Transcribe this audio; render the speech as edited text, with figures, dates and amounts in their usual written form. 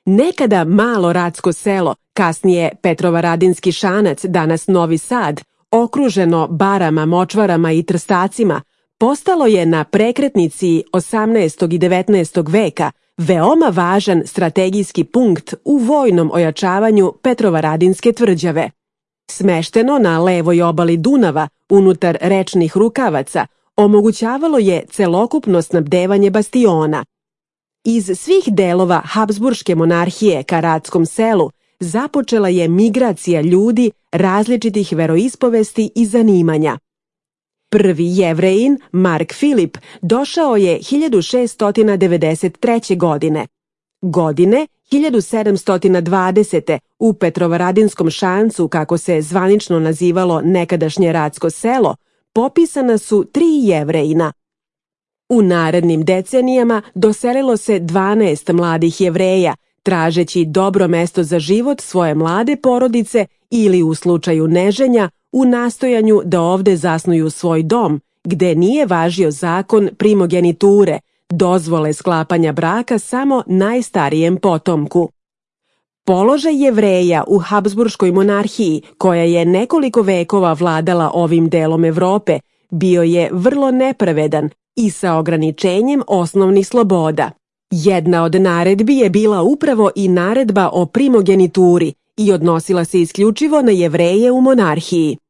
Nekada malo Ratsko selo, kasnije Petrovaradinski Šanac, danas Novi Sad, okruženo barama, močvarama i trstacima, postalo je na prekretnici 18. i 19. veka veoma važan strategijski punkt u vojnom ojačavanju Petrovaradinske tvrđave. Smešteno na levoj obali Dunava, unutar rečnih rukavaca, omogućavalo je celokupno snabdevanje bastiona. Iz svih delova Habsburške monarhije ka Ratskom selu započela je migracija ljudi različitih veroispovesti i zanimanja. Prvi Jevrejin, Mark Filip, došao je 1693. godine. Godine 1720. u Petrovaradinskom Šancu, kako se zvanično nazivalo nekadašnje Ratsko selo, popisana su 3 Jevrejina. U narednim decenijama doselilo se 12 mladih Jevreja, tražeći dobro mesto za život svoje mlade porodice ili u slučaju neženja u nastojanju da ovde zasnuju svoj dom, gde nije važio zakon primogeniture, dozvole sklapanja braka samo najstarijem potomku. Položaj Jevreja u Habsburškoj monarhiji, koja je nekoliko vekova vladala ovim delom Evrope, bio je vrlo nepravedan i sa ograničenjem osnovnih sloboda. Jedna od naredbi je bila upravo i naredba o primogenituri i odnosila se isključivo na Jevreje u monarhiji.